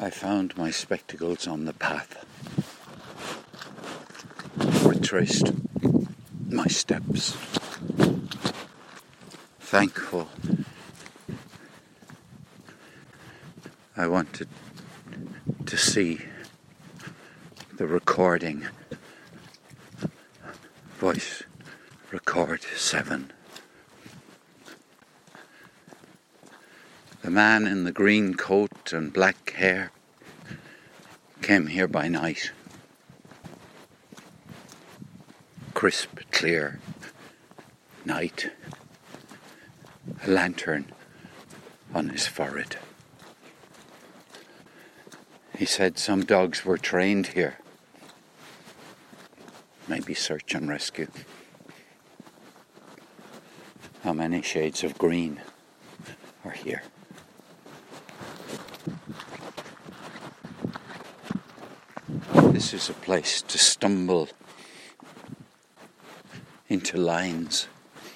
I found my spectacles on the path, retraced my steps, thankful. I wanted to see the recording, voice record 7. The man in the green coat and black hair came here by night. Crisp, clear night. A lantern on his forehead. He said some dogs were trained here. Maybe search and rescue. How many shades of green are here? This is a place to stumble into lines,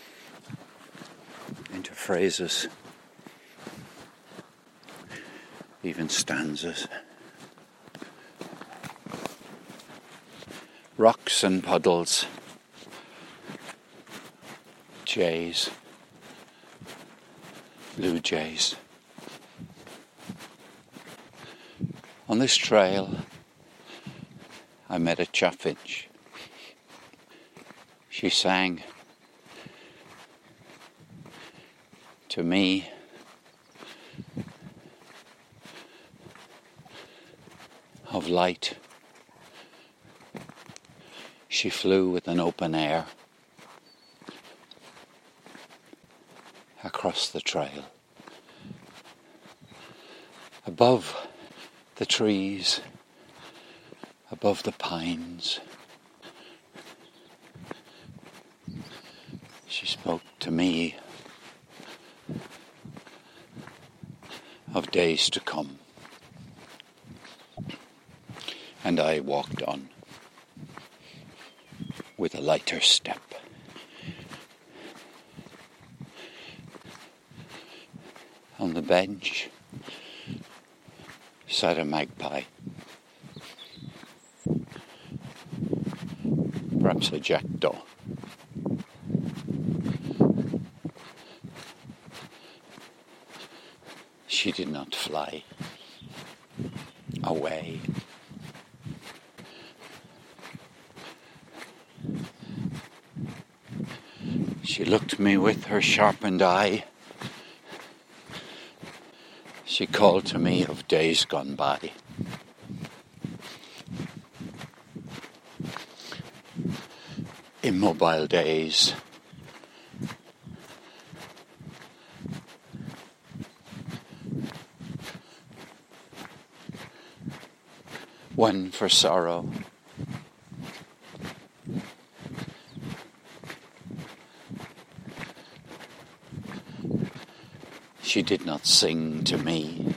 into phrases, even stanzas. Rocks and puddles, jays, blue jays. On this trail, I met a chaffinch. She sang to me of light. She flew with an open air across the trail. Above the trees, above the pines, she spoke to me of days to come. And I walked on with a lighter step. On the bench sat a magpie, perhaps a jackdaw. She did not fly away. She looked me with her sharpened eye. She called to me of days gone by. Immobile days. One for sorrow. She did not sing to me.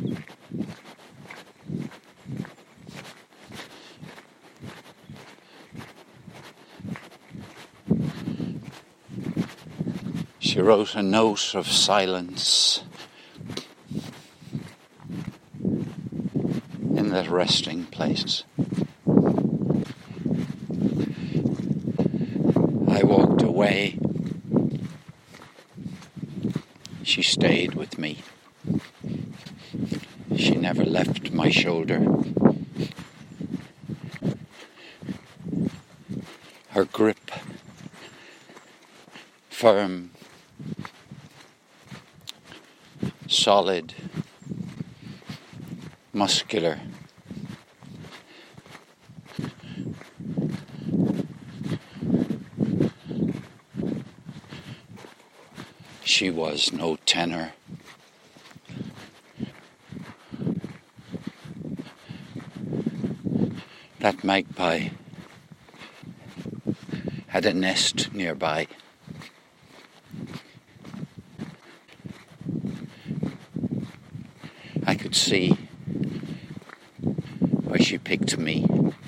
She wrote a note of silence in that resting place. I walked away. She stayed with me. She never left my shoulder. Her grip, firm, solid, muscular. She was no tenor. That magpie had a nest nearby. I could see where she picked me.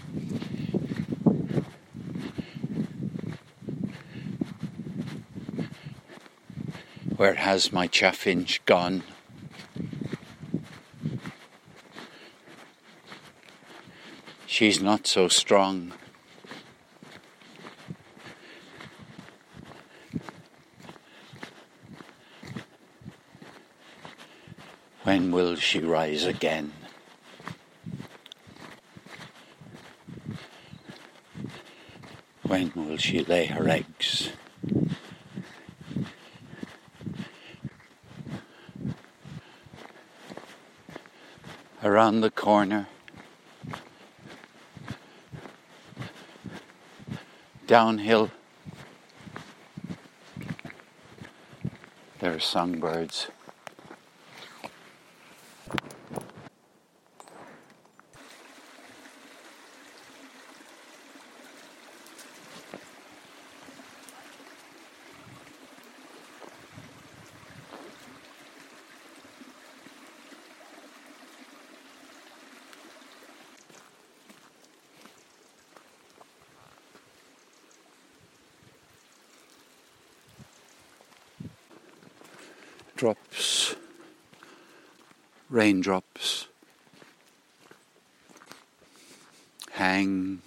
Where has my chaffinch gone? She's not so strong. When will she rise again? When will she lay her eggs? Around the corner, downhill, there are songbirds. Drops, raindrops, hang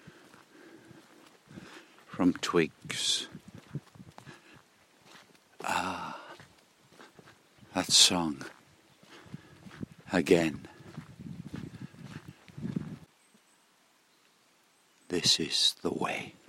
from twigs. Ah, that song again. This is the way.